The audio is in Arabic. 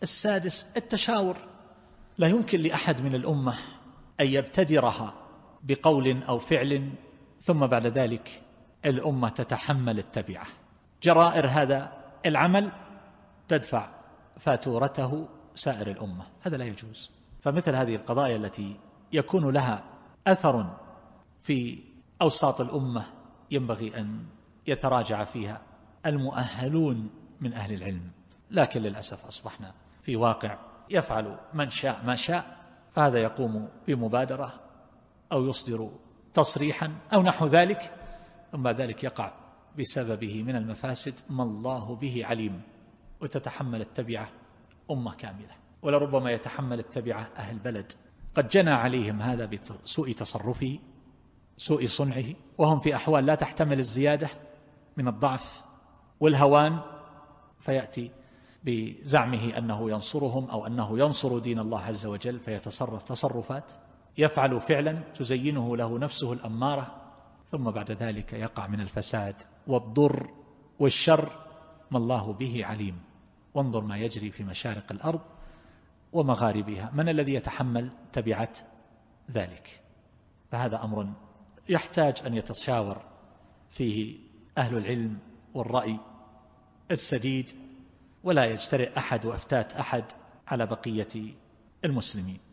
السادس التشاور. لا يمكن لأحد من الأمة أن يبتدرها بقول أو فعل ثم بعد ذلك الأمة تتحمل التبعة. جرائر هذا العمل تدفع فاتورته سائر الأمة، هذا لا يجوز. فمثل هذه القضايا التي يكون لها أثر في أوساط الأمة ينبغي أن يتراجع فيها المؤهلون من أهل العلم، لكن للأسف أصبحنا في واقع يفعل من شاء ما شاء، فهذا يقوم بمبادرة أو يصدر تصريحا أو نحو ذلك، ثم ذلك يقع بسببه من المفاسد ما الله به عليم، وتتحمل التبعة أمة كاملة، ولربما يتحمل التبعة أهل بلد قد جنى عليهم هذا بسوء تصرفه، سوء صنعه، وهم في أحوال لا تحتمل الزيادة من الضعف والهوان، فيأتي بزعمه أنه ينصرهم أو أنه ينصر دين الله عز وجل، فيتصرف تصرفات يفعل فعلا تزينه له نفسه الأمارة، ثم بعد ذلك يقع من الفساد والضر والشر ما الله به عليم. وانظر ما يجري في مشارق الأرض ومغاربها، من الذي يتحمل تبعة ذلك؟ فهذا أمر يحتاج أن يتشاور فيه أهل العلم والرأي السديد، ولا يجترئ أحد وأفتات أحد على بقية المسلمين.